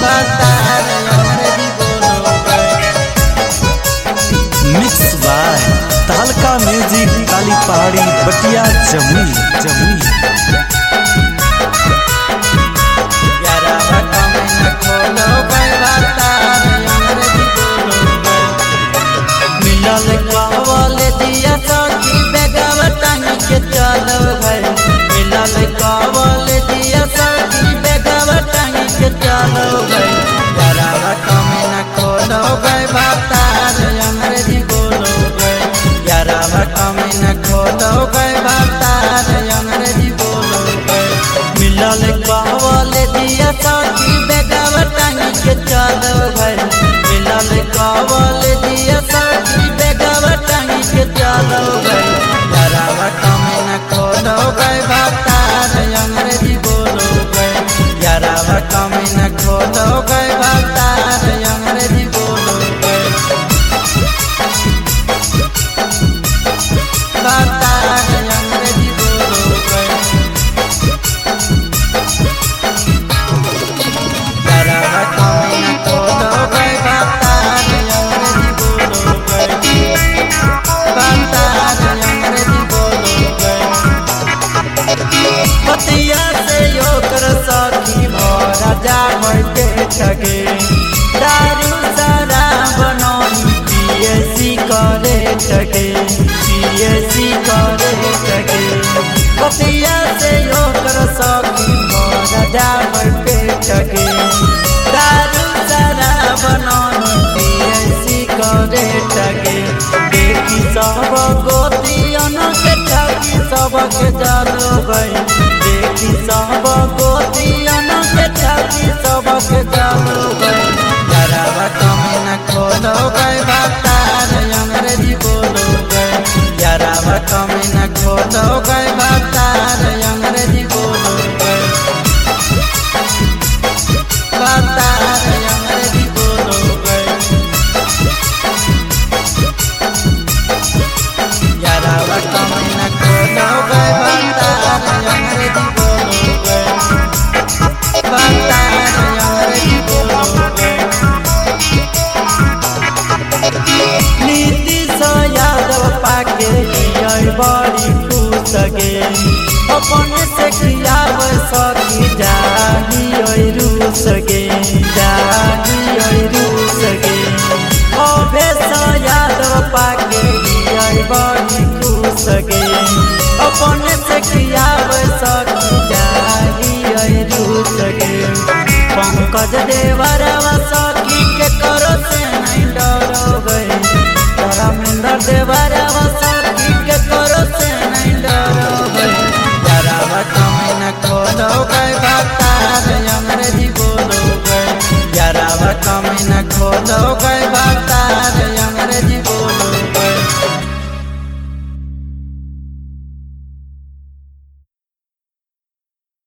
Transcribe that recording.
बतार अंग्रेजी बोलो गए। Mix by Tahalka music Kali Pahari Batiya Jamui Jamui. यारावा कमे न खोलो गए बतार अंग्रेजी बोलो गए। मिलल कवले दिया सखी बेगवा टांग के चलो गए। मिलल कवले दिया सखी बेगवा टांग के चलो गए। यारावा कमे न खोलो गए बतार अंग्रेजी बोलो गए। यारावा कमे न खोलो गए बतार अंग्रेजी बोलो गए। मिलल कवले दिया सखी बेगवा टांग के चलो गए। मिलल कवले दिया सखी बेगवा टांग के चलो गए। यारावा कमे न खोलो गए बतार अंग्रेजी बोलो गए। यारावा कमे न खोलो गए बतार अंग्रेजी बोलो गए। बतार अंग्रेजी बोलो गए। यारावा कमे न खोलो गए बतार अंग्रेजी बोलो गए। बतार अंग्रेजी बोलो गए। पतिया से ओकर सखी भरा जामर के ठगे। दारू सारा बनौनी पीएसी करे ठगे। पीएसी करे ठगे। पतिया से ओकर सखी भरा जामर के ठगे। दारू सारा बनौनी पीएसी करे ठगे। देखी सब गोतियन के ठगी सबके जालो गए। देखी सब गोतियन के ठगी सबके जालो गए। यारावा कमे न खोलो गए बतार अंग्रेजी बोलो गए। यारावा कमे न खोलो गए बतार अंग्रेजी बोलो गए। बतार अंग्रेजी बोलो गए। यारावा कमे न खोलो गए बतार अंग्रेजी बोलो गए। बतार अंग्रेजी बोलो गए। नीतीश यादव पाके लिया बड़ी खुश गे। अपने से खियाव सखी जाही रूस गे। जाही रूस गे। अभेश यादव पाके लिया बड़ी खुश गे। अपने से खियाव सखी जाही रूस गे। पंकज देवरवा